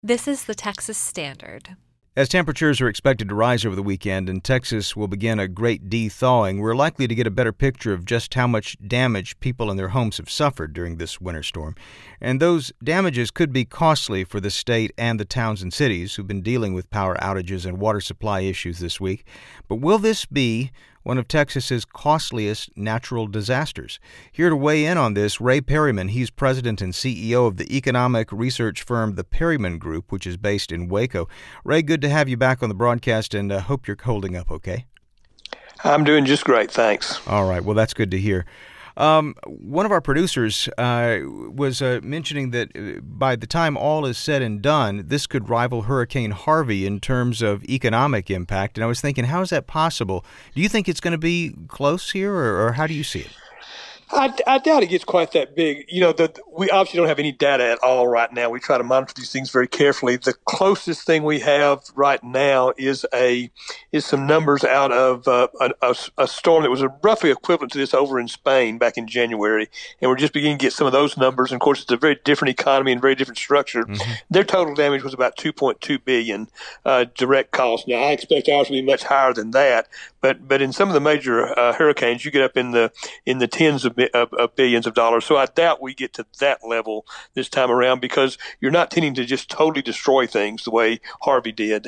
This is the Texas Standard. As temperatures are expected to rise over the weekend and Texas will begin a great de-thawing, we're likely to get a better picture of just how much damage people and their homes have suffered during this winter storm. And those damages could be costly for the state and the towns and cities who've been dealing with power outages and water supply issues this week. But will this be one of Texas's costliest natural disasters? Here to weigh in on this, Ray Perryman. He's president and CEO of the economic research firm The Perryman Group, which is based in Waco. Ray, good to have you back on the broadcast, and hope you're holding up okay. I'm doing just great, thanks. All right, well, that's good to hear. One of our producers was mentioning that by the time all is said and done, this could rival Hurricane Harvey in terms of economic impact. And I was thinking, how is that possible? Do you think it's going to be close here, or how do you see it? I doubt it gets quite that big. We obviously don't have any data at all right now. We try to monitor these things very carefully. The closest thing we have right now is some numbers out of a storm that was roughly equivalent to this over in Spain back in January, and we're just beginning to get some of those numbers. And of course, it's a very different economy and very different structure. Mm-hmm. Their total damage was about $2.2 billion direct cost. Now, I expect ours will be much higher than that, but in some of the major hurricanes, you get up in the tens of billions of dollars. So I doubt we get to that level this time around, because you're not tending to just totally destroy things the way Harvey did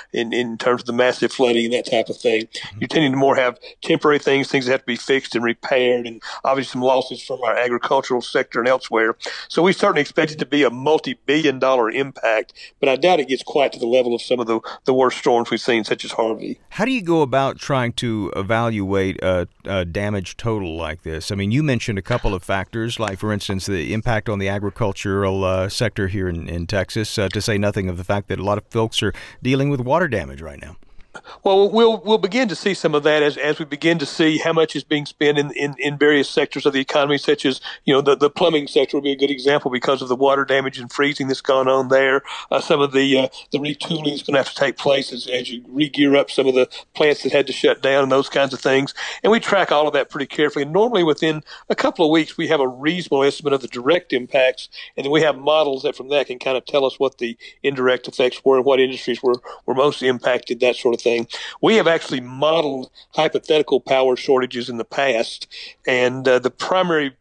in terms of the massive flooding and that type of thing. You're tending to more have temporary things that have to be fixed and repaired, and obviously some losses from our agricultural sector and elsewhere. So we certainly expect it to be a multi-billion-dollar impact, but I doubt it gets quite to the level of some of the worst storms we've seen, such as Harvey. How do you go about trying to evaluate a damage total like this? I mean, you mentioned a couple of factors, like, for instance, the impact on the agricultural sector here in Texas, to say nothing of the fact that a lot of folks are dealing with water damage right now. Well, we'll begin to see some of that as we begin to see how much is being spent in various sectors of the economy, such as, the plumbing sector will be a good example because of the water damage and freezing that's gone on there. Some of the retooling is going to have to take place as you re-gear up some of the plants that had to shut down and those kinds of things. And we track all of that pretty carefully. And normally within a couple of weeks, we have a reasonable estimate of the direct impacts, and then we have models that from that can kind of tell us what the indirect effects were and what industries were most impacted, that sort of thing. We have actually modeled hypothetical power shortages in the past, and the primary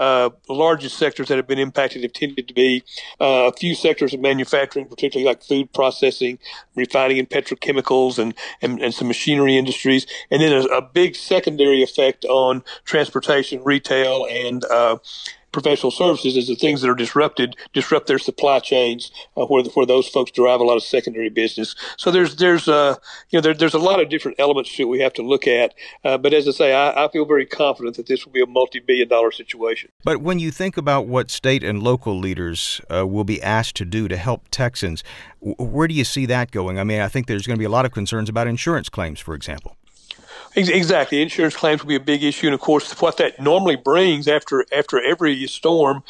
largest sectors that have been impacted have tended to be a few sectors of manufacturing, particularly like food processing, refining and petrochemicals, and some machinery industries, and then a big secondary effect on transportation, retail, and professional services is the things that are disrupt their supply chains, where those folks derive a lot of secondary business. So there's a lot of different elements that we have to look at. But as I say, I feel very confident that this will be a multi-billion-dollar situation. But when you think about what state and local leaders will be asked to do to help Texans, where do you see that going? I mean, I think there's going to be a lot of concerns about insurance claims, for example. Exactly. Insurance claims will be a big issue. And of course, what that normally brings after every storm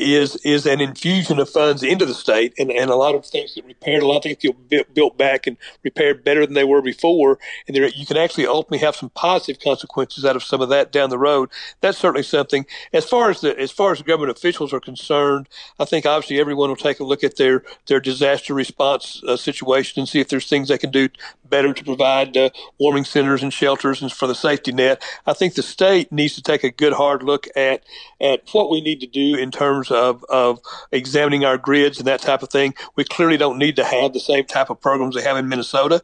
is an infusion of funds into the state, and a lot of things get repaired. A lot of things get built back and repaired better than they were before. And you can actually ultimately have some positive consequences out of some of that down the road. That's certainly something. As far as the government officials are concerned, I think obviously everyone will take a look at their disaster response situation and see if there's things they can do better to provide warming centers and shelters and for the safety net. I think the state needs to take a good hard look at what we need to do in terms of examining our grids and that type of thing. We clearly don't need to have the same type of programs they have in Minnesota.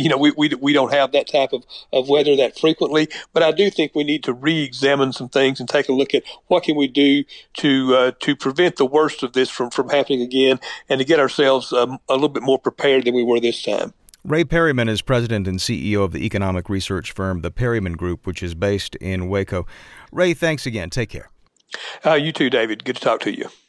We don't have that type of weather that frequently, but I do think we need to re-examine some things and take a look at what can we do to prevent the worst of this from happening again, and to get ourselves a little bit more prepared than we were this time. Ray Perryman is president and CEO of the economic research firm The Perryman Group, which is based in Waco. Ray, thanks again. Take care. You too, David. Good to talk to you.